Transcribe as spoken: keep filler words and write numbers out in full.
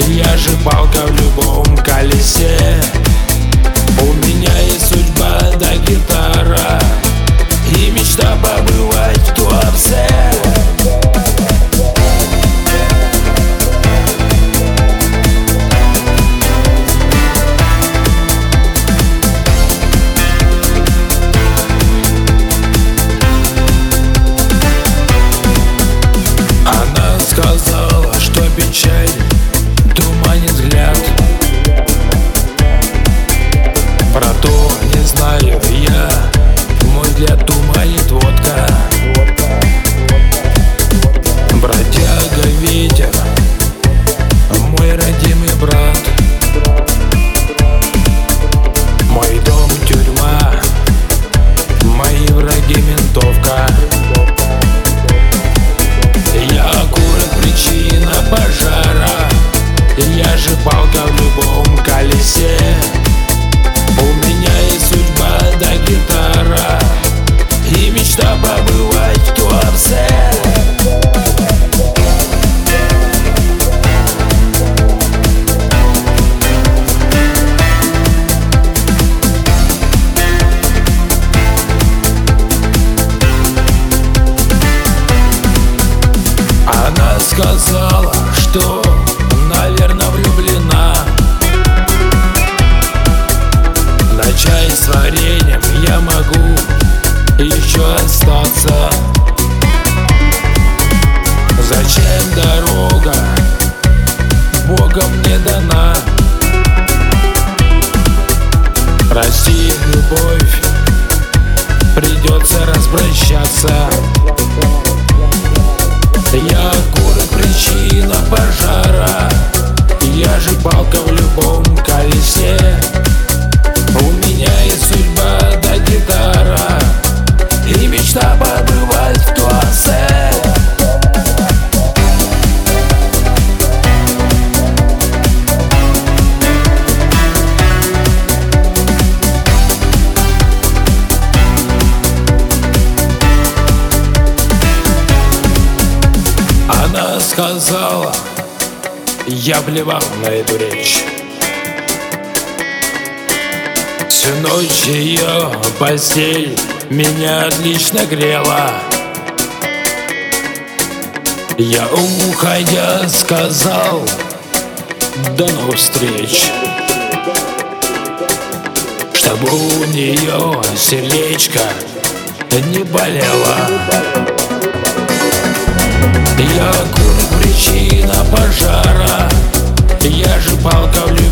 Я же палка в любом колесе. У меня есть судьба да гитара и мечта побывать в Туапсе. Она сказала, что печаль туманит взгляд. Про то не знаю я, мой взгляд туманит водка. Бродяга ветер, мой родимый брат. Мой дом тюрьма, мои враги ментовка. Я окурок, причина пожара. Я же палка в любом колесе. У меня есть судьба да гитара и мечта побывать в Туапсе. Она сказала, что, наверное, влюблена. На чай с вареньем я могу еще остаться. Зачем дорога Богом мне дана? Прости, любовь, придется распрощаться. Я окурок, причина пожара. Я же палка в любом колесе. У меня есть судьба да гитара и мечта побывать в Туапсе. Она сказала, я плевал на эту речь. Всю ночь ее постель меня отлично грела. Я, уходя, сказал до новых встреч, чтобы у нее сердечко не болело. Я курок, причина пожара. Я же палка в